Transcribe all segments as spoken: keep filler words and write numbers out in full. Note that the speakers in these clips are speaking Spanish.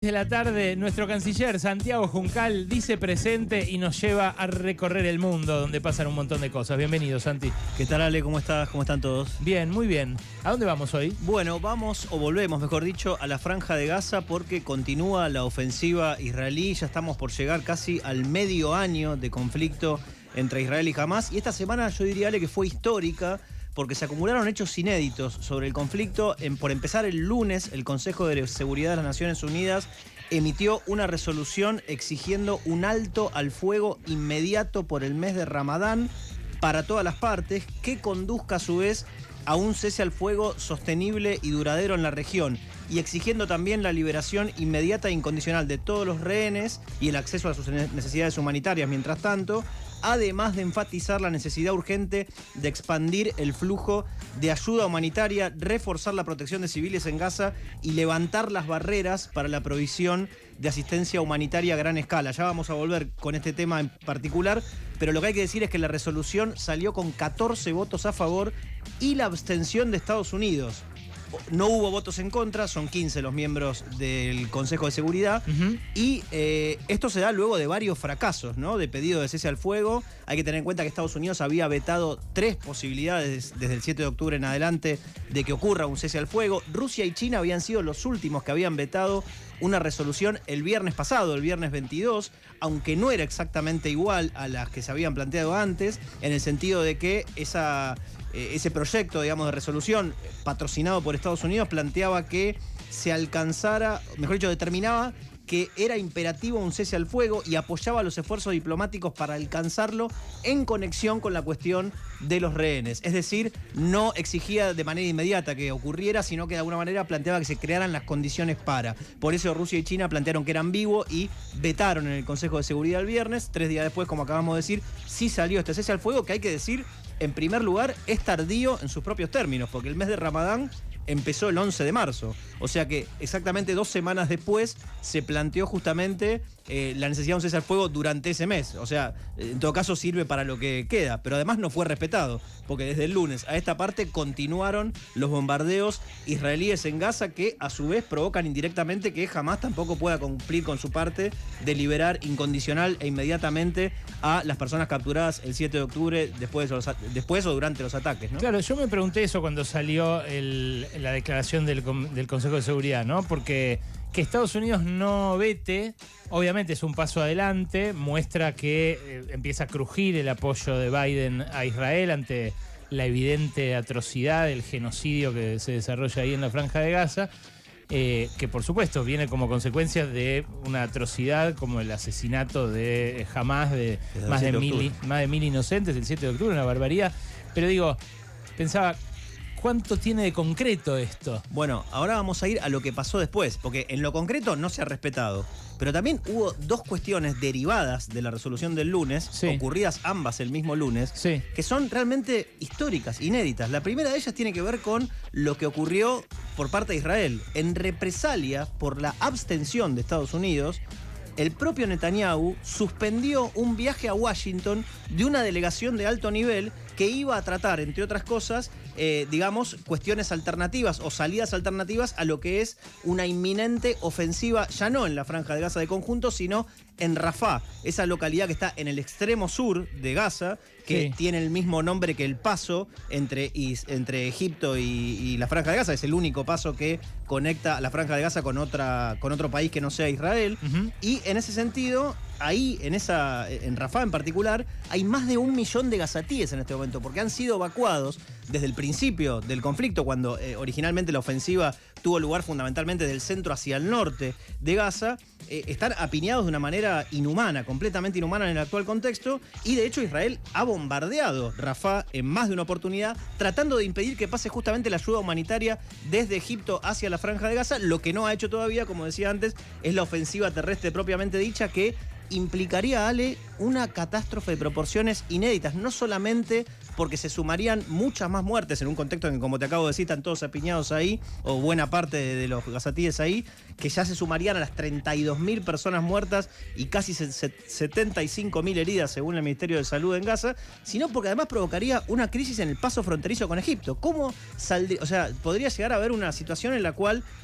De la tarde, nuestro canciller Santiago Juncal dice presente y nos lleva a recorrer el mundo donde pasan un montón de cosas. Bienvenido, Santi. ¿Qué tal, Ale? ¿Cómo estás? ¿Cómo están todos? Bien, muy bien. ¿A dónde vamos hoy? Bueno, vamos, o volvemos, mejor dicho, a la Franja de Gaza porque continúa la ofensiva israelí. Ya estamos por llegar casi al medio año de conflicto entre Israel y Hamás. Y esta semana yo diría, Ale, que fue histórica porque se acumularon hechos inéditos sobre el conflicto. En, por empezar, el lunes, el Consejo de Seguridad de las Naciones Unidas emitió una resolución exigiendo un alto al fuego inmediato por el mes de Ramadán para todas las partes, que conduzca a su vez a un cese al fuego sostenible y duradero en la región, y exigiendo también la liberación inmediata e incondicional de todos los rehenes y el acceso a sus necesidades humanitarias mientras tanto, además de enfatizar la necesidad urgente de expandir el flujo de ayuda humanitaria, reforzar la protección de civiles en Gaza y levantar las barreras para la provisión de asistencia humanitaria a gran escala. Ya vamos a volver con este tema en particular, pero lo que hay que decir es que la resolución salió con catorce votos a favor y la abstención de Estados Unidos. No hubo votos en contra, son quince los miembros del Consejo de Seguridad. Uh-huh. Y eh, esto se da luego de varios fracasos, ¿no? De pedido de cese al fuego. Hay que tener en cuenta que Estados Unidos había vetado tres posibilidades desde el siete de octubre en adelante de que ocurra un cese al fuego. Rusia y China habían sido los últimos que habían vetado una resolución el viernes pasado, el viernes veintidós, aunque no era exactamente igual a las que se habían planteado antes, en el sentido de que esa... ese proyecto, digamos, de resolución patrocinado por Estados Unidos planteaba que se alcanzara, mejor dicho, determinaba que era imperativo un cese al fuego y apoyaba los esfuerzos diplomáticos para alcanzarlo en conexión con la cuestión de los rehenes. Es decir, no exigía de manera inmediata que ocurriera, sino que de alguna manera planteaba que se crearan las condiciones para. Por eso Rusia y China plantearon que era ambiguo y vetaron en el Consejo de Seguridad el viernes. Tres días después, como acabamos de decir, sí salió este cese al fuego, que hay que decir, en primer lugar, es tardío en sus propios términos, porque el mes de Ramadán empezó el once de marzo. O sea que exactamente dos semanas después se planteó justamente eh, la necesidad de un cese al fuego durante ese mes. O sea, en todo caso sirve para lo que queda, pero además no fue respetado, porque desde el lunes a esta parte continuaron los bombardeos israelíes en Gaza, que a su vez provocan indirectamente que Hamás tampoco pueda cumplir con su parte de liberar incondicional e inmediatamente a las personas capturadas el siete de octubre después, de los, después o durante los ataques, ¿no? Claro, yo me pregunté eso cuando salió el, la declaración del, del Consejo de Seguridad, ¿no? Porque que Estados Unidos no vete, obviamente es un paso adelante, muestra que eh, empieza a crujir el apoyo de Biden a Israel ante la evidente atrocidad del genocidio que se desarrolla ahí en la Franja de Gaza, eh, que por supuesto viene como consecuencia de una atrocidad como el asesinato de Hamás de más de, mil, más de mil inocentes el siete de octubre, una barbaridad. Pero digo, pensaba, ¿cuánto tiene de concreto esto? Bueno, ahora vamos a ir a lo que pasó después, porque en lo concreto no se ha respetado. Pero también hubo dos cuestiones derivadas de la resolución del lunes, sí, ocurridas ambas el mismo lunes, sí, que son realmente históricas, inéditas. La primera de ellas tiene que ver con lo que ocurrió por parte de Israel. En represalia por la abstención de Estados Unidos, el propio Netanyahu suspendió un viaje a Washington de una delegación de alto nivel que iba a tratar, entre otras cosas, eh, digamos, cuestiones alternativas o salidas alternativas a lo que es una inminente ofensiva, ya no en la Franja de Gaza de conjunto, sino en Rafah, esa localidad que está en el extremo sur de Gaza, que sí, tiene el mismo nombre que el paso entre, entre Egipto y, y la Franja de Gaza. Es el único paso que conecta a la Franja de Gaza con, otra, con otro país que no sea Israel. Uh-huh. Y en ese sentido, ahí, en, esa, en Rafah en particular, hay más de un millón de gazatíes en este momento, porque han sido evacuados desde el principio del conflicto, cuando eh, originalmente la ofensiva tuvo lugar fundamentalmente del centro hacia el norte de Gaza. Eh, están apiñados de una manera inhumana, completamente inhumana en el actual contexto, y de hecho Israel ha bombardeado Rafah en más de una oportunidad, tratando de impedir que pase justamente la ayuda humanitaria desde Egipto hacia la Franja de Gaza. Lo que no ha hecho todavía, como decía antes, es la ofensiva terrestre propiamente dicha, que implicaría, Ale, una catástrofe de proporciones inéditas, no solamente porque se sumarían muchas más muertes en un contexto en que, como te acabo de decir, están todos apiñados ahí, o buena parte de, de los gazatíes ahí, que ya se sumarían a las treinta y dos mil personas muertas y casi setenta y cinco mil heridas, según el Ministerio de Salud en Gaza, sino porque además provocaría una crisis en el paso fronterizo con Egipto. ¿Cómo saldría? O sea, podría llegar a haber una situación en la cual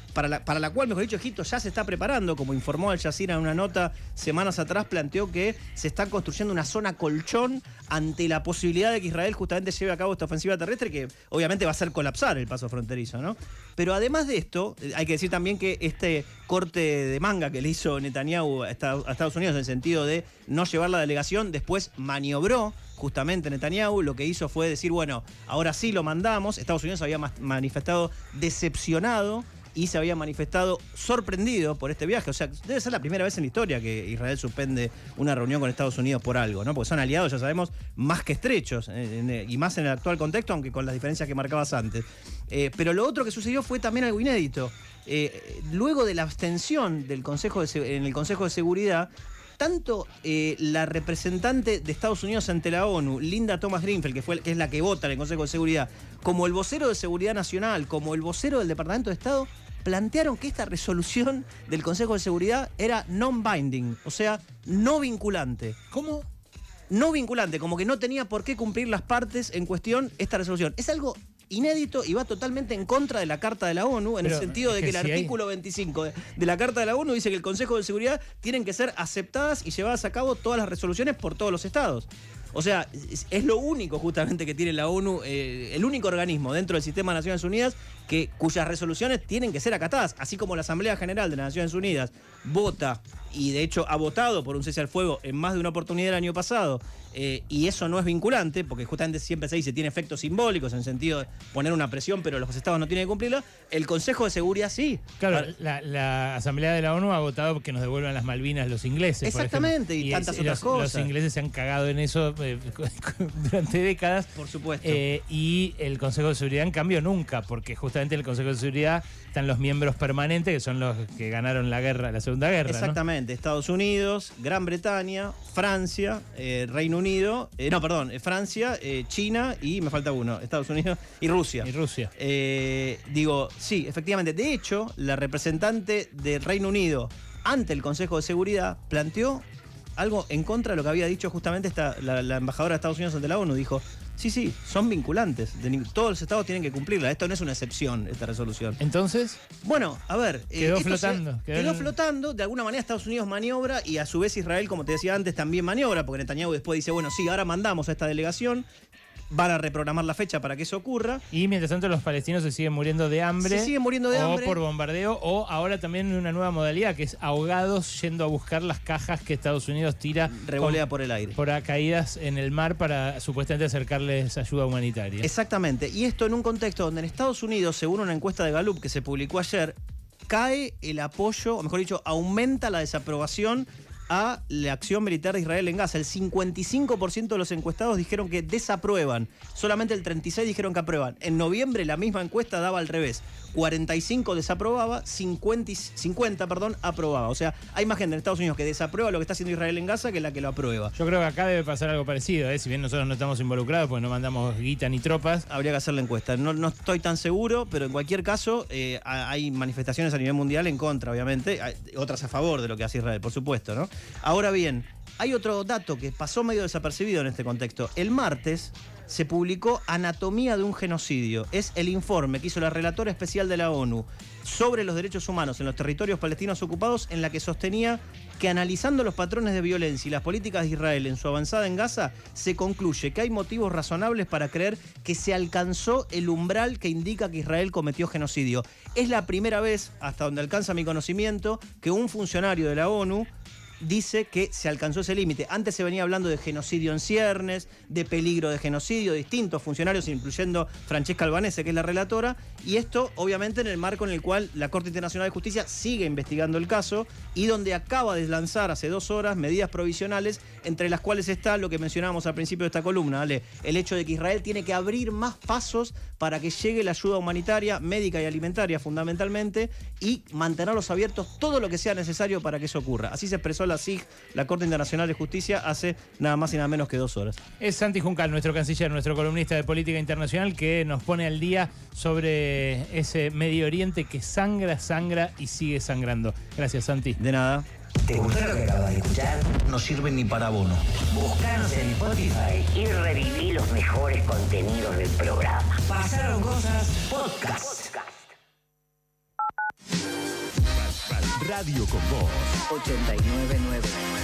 para la, para la cual, mejor dicho, Egipto ya se está preparando, como informó Al Jazeera en una nota semanas atrás, planteó que se está construyendo una zona colchón ante la posibilidad de que Israel justamente lleve a cabo esta ofensiva terrestre, que obviamente va a hacer colapsar el paso fronterizo, ¿no? Pero además de esto, hay que decir también que este corte de manga que le hizo Netanyahu a Estados Unidos en el sentido de no llevar la delegación, después maniobró justamente Netanyahu, lo que hizo fue decir, bueno, ahora sí lo mandamos. Estados Unidos había manifestado decepcionado y se había manifestado sorprendido por este viaje. O sea, debe ser la primera vez en la historia que Israel suspende una reunión con Estados Unidos por algo, ¿no? Porque son aliados, ya sabemos, más que estrechos, en, en, y más en el actual contexto, aunque con las diferencias que marcabas antes. Eh, pero lo otro que sucedió fue también algo inédito. Eh, luego de la abstención del Consejo de, en el Consejo de Seguridad, tanto eh, la representante de Estados Unidos ante la ONU, Linda Thomas Greenfield, que, fue, que es la que vota en el Consejo de Seguridad, como el vocero de Seguridad Nacional, como el vocero del Departamento de Estado, plantearon que esta resolución del Consejo de Seguridad era non-binding, o sea, no vinculante. ¿Cómo? No vinculante, como que no tenía por qué cumplir las partes en cuestión esta resolución. Es algo inédito y va totalmente en contra de la Carta de la ONU, en Pero el sentido de que, que el si artículo hay... veinticinco de, de la Carta de la ONU dice que el Consejo de Seguridad tienen que ser aceptadas y llevadas a cabo todas las resoluciones por todos los estados. O sea, es, es lo único justamente que tiene la ONU, eh, el único organismo dentro del sistema de Naciones Unidas que, cuyas resoluciones tienen que ser acatadas, así como la Asamblea General de las Naciones Unidas vota, y de hecho ha votado por un cese al fuego en más de una oportunidad el año pasado, eh, y eso no es vinculante, porque justamente siempre se dice tiene efectos simbólicos en el sentido de poner una presión, pero los estados no tienen que cumplirla. El Consejo de Seguridad sí. Claro, la, la Asamblea de la ONU ha votado que nos devuelvan las Malvinas los ingleses. Exactamente, y, y tantas es, otras los, cosas. Los ingleses se han cagado en eso eh, durante décadas. Por supuesto. Eh, y el Consejo de Seguridad, en cambio, nunca, porque justamente en el Consejo de Seguridad están los miembros permanentes, que son los que ganaron la guerra, la Segunda Guerra. Exactamente, ¿no? Estados Unidos, Gran Bretaña, Francia, eh, Reino Unido, eh, no, perdón, eh, Francia, eh, China y me falta uno, Estados Unidos y Rusia. Y Rusia. Eh, digo, sí, efectivamente. De hecho, la representante del Reino Unido ante el Consejo de Seguridad planteó algo en contra de lo que había dicho justamente esta, la, la embajadora de Estados Unidos ante la ONU. Dijo, sí, sí, son vinculantes. De, todos los estados tienen que cumplirla. Esto no es una excepción, esta resolución. Entonces, bueno, a ver. Quedó eh, flotando. Se, quedó, quedó flotando. De alguna manera Estados Unidos maniobra y a su vez Israel, como te decía antes, también maniobra, porque Netanyahu después dice, bueno, sí, ahora mandamos a esta delegación. Van a reprogramar la fecha para que eso ocurra. Y mientras tanto los palestinos se siguen muriendo de hambre. Se siguen muriendo de o hambre. O por bombardeo, o ahora también una nueva modalidad que es ahogados yendo a buscar las cajas que Estados Unidos tira. Revolea por el aire. Por caídas en el mar para supuestamente acercarles ayuda humanitaria. Exactamente. Y esto en un contexto donde en Estados Unidos, según una encuesta de Gallup que se publicó ayer, cae el apoyo, o mejor dicho, aumenta la desaprobación a la acción militar de Israel en Gaza. El cincuenta y cinco por ciento de los encuestados dijeron que desaprueban. Solamente el treinta y seis por ciento dijeron que aprueban. En noviembre la misma encuesta daba al revés. cuarenta y cinco desaprobaba, cincuenta, cincuenta perdón, aprobaba. O sea, hay más gente en Estados Unidos que desaprueba lo que está haciendo Israel en Gaza que la que lo aprueba. Yo creo que acá debe pasar algo parecido, ¿eh? Si bien nosotros no estamos involucrados porque no mandamos guita ni tropas. Habría que hacer la encuesta. No, no estoy tan seguro, pero en cualquier caso eh, hay manifestaciones a nivel mundial en contra, obviamente. Hay otras a favor de lo que hace Israel, por supuesto, ¿no? Ahora bien, hay otro dato que pasó medio desapercibido en este contexto. El martes se publicó Anatomía de un genocidio. Es el informe que hizo la relatora especial de la ONU sobre los derechos humanos en los territorios palestinos ocupados, en la que sostenía que analizando los patrones de violencia y las políticas de Israel en su avanzada en Gaza, se concluye que hay motivos razonables para creer que se alcanzó el umbral que indica que Israel cometió genocidio. Es la primera vez, hasta donde alcanza mi conocimiento, que un funcionario de la ONU dice que se alcanzó ese límite. Antes se venía hablando de genocidio en ciernes, de peligro de genocidio, distintos funcionarios, incluyendo Francesca Albanese, que es la relatora, y esto obviamente en el marco en el cual la Corte Internacional de Justicia sigue investigando el caso y donde acaba de lanzar hace dos horas medidas provisionales, entre las cuales está lo que mencionábamos al principio de esta columna, ¿vale? El hecho de que Israel tiene que abrir más pasos para que llegue la ayuda humanitaria, médica y alimentaria fundamentalmente, y mantenerlos abiertos todo lo que sea necesario para que eso ocurra. Así se expresó la S I G, la Corte Internacional de Justicia, hace nada más y nada menos que dos horas. Es Santi Juncal, nuestro canciller, nuestro columnista de política internacional, que nos pone al día sobre ese Medio Oriente que sangra, sangra y sigue sangrando. Gracias, Santi. De nada. ¿Te gustó lo que acabas de escuchar? No sirve ni para abono. Buscanos en Spotify y reviví los mejores contenidos del programa. Pasaron Cosas Podcast. Podcast. Radio con Vos. ochenta y nueve punto nueve.